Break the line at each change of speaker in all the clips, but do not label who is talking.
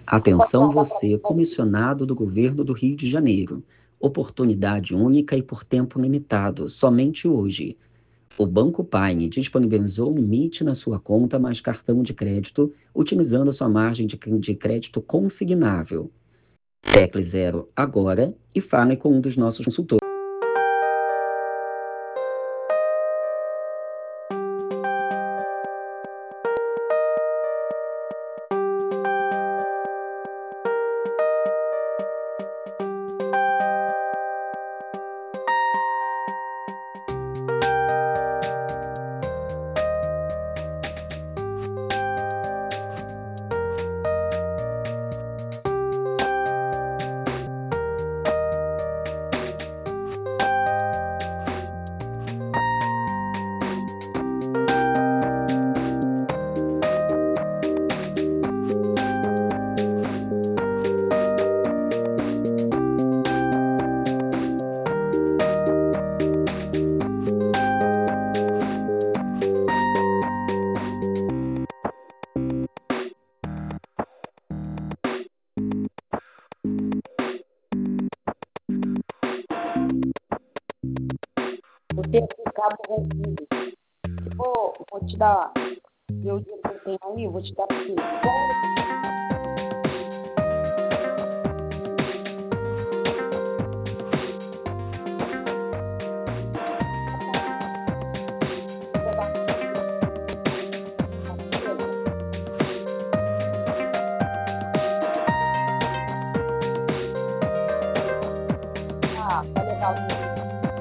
Atenção você, comissionado do Governo do Rio de Janeiro. Oportunidade única e por tempo limitado, somente hoje. O Banco Paine disponibilizou um limite na sua conta mais cartão de crédito, utilizando sua margem de crédito consignável. Tecle 0 agora e fale com um dos nossos consultores.
Você ficar corrompido. Vou te dar meu dinheiro que eu tenho aí, eu vou te dar pra você. Ah, vai levar o dinheiro.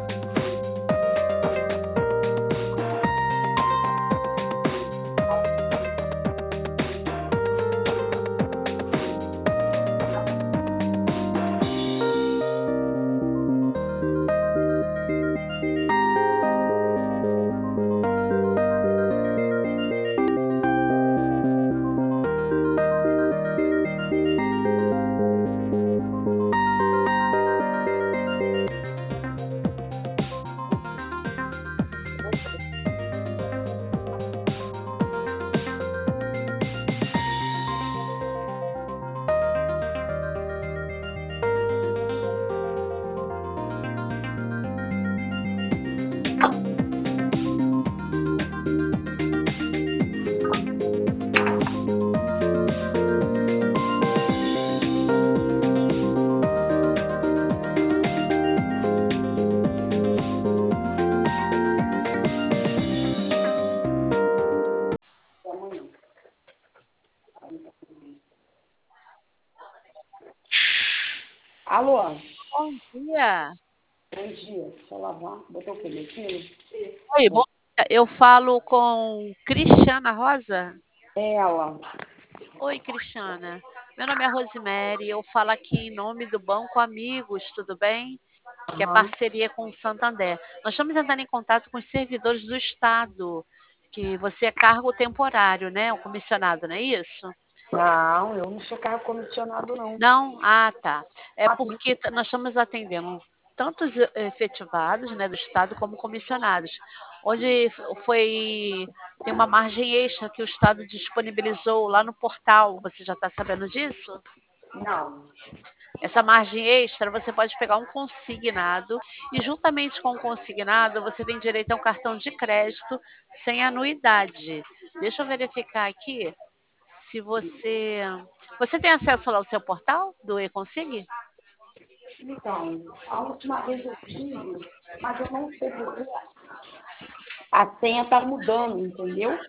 Alô?
Bom dia.
Bom dia. Deixa eu lavar. Botou o quê? Meu
Oi, bom dia. Eu falo com Cristiana Rosa?
Ela.
Oi, Cristiana. Meu nome é Rosemary, eu falo aqui em nome do Banco Amigos, tudo bem? Que é
Aham.
parceria com o Santander. Nós estamos entrando em contato com os servidores do Estado, que você é cargo temporário, né? Um comissionado, não é isso?
Não, eu não sou carro comissionado, não.
Não? Ah, tá. É
Ah, por
porque nós estamos atendendo tantos efetivados, né, do Estado como comissionados, onde tem uma margem extra que o Estado disponibilizou lá no portal. Você já está sabendo disso?
Não.
Essa margem extra você pode pegar um consignado e, juntamente com o consignado, você tem direito a um cartão de crédito sem anuidade. Deixa eu verificar aqui se você tem acesso lá ao seu portal do eConsig?
Então, a última vez eu tive, mas eu não sei porque a senha tá mudando, entendeu?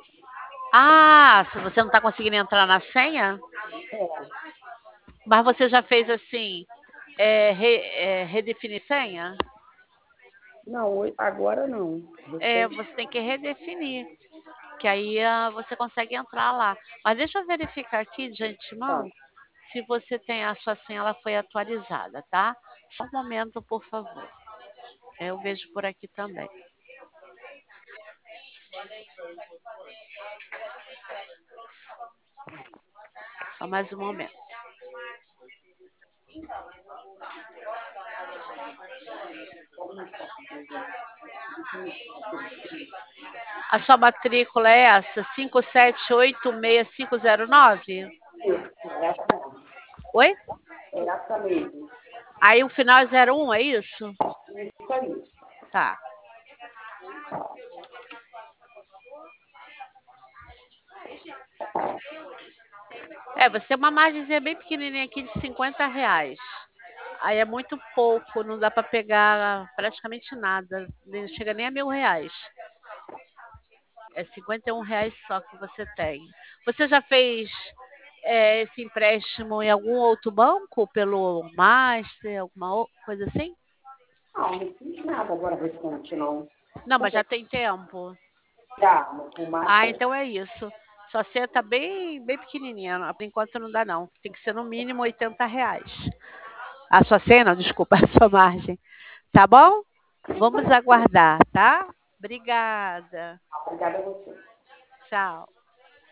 Ah, se você não está conseguindo entrar na senha,
É.
mas você já fez assim, redefinir senha?
Não, agora não.
É,
Você.
você tem que redefinir, que aí você consegue entrar lá. Mas deixa eu verificar aqui de
Tá.
antemão se você tem a sua senha, ela foi atualizada, tá? Só um momento, por favor. Eu vejo por aqui também. Só mais um momento. A sua matrícula é essa, 57860509?
É essa mesmo.
Oi?
É essa mesmo.
Aí o final é 01, é isso?
Isso aí.
Tá. Vai ser uma margemzinha bem pequenininha aqui de R$ 50. Aí é muito pouco, não dá para pegar praticamente nada, não chega nem a R$ 1.000. É R$ 51 só que você tem. Você já fez esse empréstimo em algum outro banco, pelo Master, alguma coisa assim?
Não fiz nada agora recente, não.
Não, mas já tem tempo.
Já, o Master.
Então é isso. Sua senha tá bem pequenininha. Por enquanto não dá, não. Tem que ser no mínimo R$ 80. A sua senha, não, desculpa, a sua margem. Tá bom? Vamos aguardar, tá? Obrigada.
Obrigada a você.
Tchau.